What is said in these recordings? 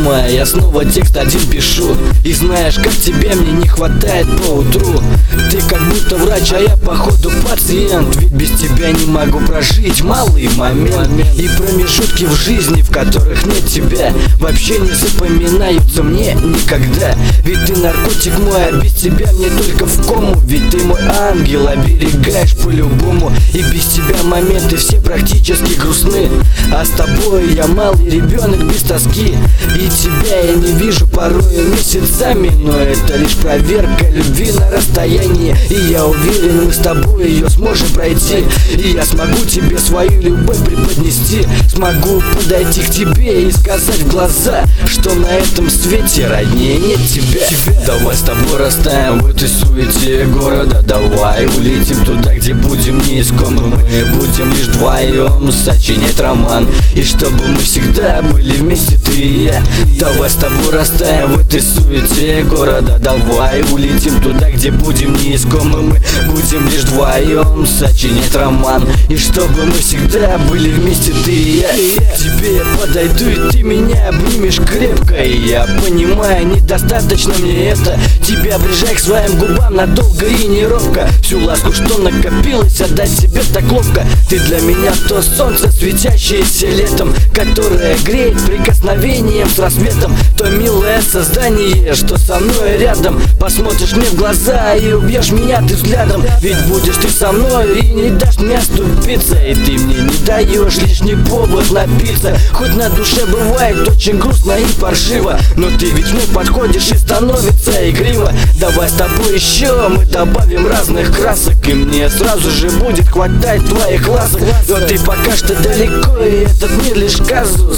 дома, я снова текст один пишу. И знаешь, как тебя мне не хватает по утру. Ты как будто врач, а я походу пациент. Ведь без тебя не могу прожить малый момент. И промежутки в жизни, в которых нет тебя, вообще не запоминаются мне никогда. Ведь ты наркотик мой, а без тебя мне только в кому. Ведь ты мой ангел, оберегаешь по-любому. И без тебя моменты все практически грустны. А с тобой я малый ребенок без тоски. И тебя я не вижу порою месяцами. Но это лишь проверка любви на расстоянии. И я уверен, мы с тобой ее сможем пройти. И я смогу тебе свою любовь преподнести. Смогу подойти к тебе и сказать в глаза, что на этом свете роднее нет тебя. Давай с тобой растаем в этой суете города. Давай улетим туда, где будем неискомы. Мы будем лишь вдвоем сочинять роман. И чтобы мы всегда были вместе, ты и я. Давай с тобой растаем в этой суете города. Давай улетим туда, где будем неискомы. Мы будем лишь вдвоем сочинять роман. И чтобы мы всегда были вместе, ты и я. К тебе я подойду, и ты меня обнимешь крепко. И я понимаю, недостаточно мне это. Тебя прижай к своим губам надолго и не робко. Всю ласку, что накопилось, отдать себе так ловко. Ты для меня то солнце, светящееся летом, которое греет прикосновением с рассветом. То милое создание, что со мной рядом. Посмотришь мне в глаза и убьешь меня ты взглядом. Ведь будешь ты со мной и не дашь мне оступиться. И ты мне не даешь лишний повод напиться. Хоть на душе бывает очень грустно и паршиво, но ты ведь мне подходишь и становится игриво. Давай с тобой еще мы добавим разных красок, и мне сразу же будет хватать твоих ласок. Но ты пока что далеко, и этот мир лишь казус.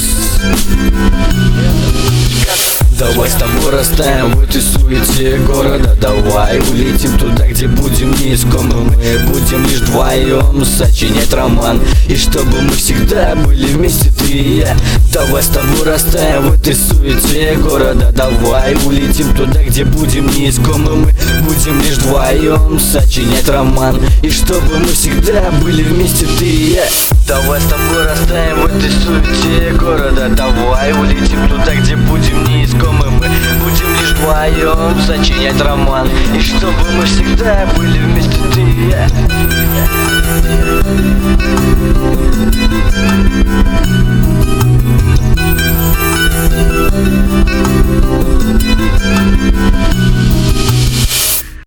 Давай с тобой растаем в этой суете города. Давай улетим туда, где будем неискомы. Мы будем лишь вдвоем сочинять роман. И чтобы мы всегда были вместе, ты и я. Давай с тобой растаем в этой суете города. Давай улетим туда, где будем неискомы. Мы будем лишь вдвоем сочинять роман. И чтобы мы всегда были вместе, ты и я. Давай с тобой растаем в этой суете города. Давай улетим туда, где будем неискомы. Мы будем лишь вдвоем сочинять роман. И чтобы мы всегда были вместе, ты и я.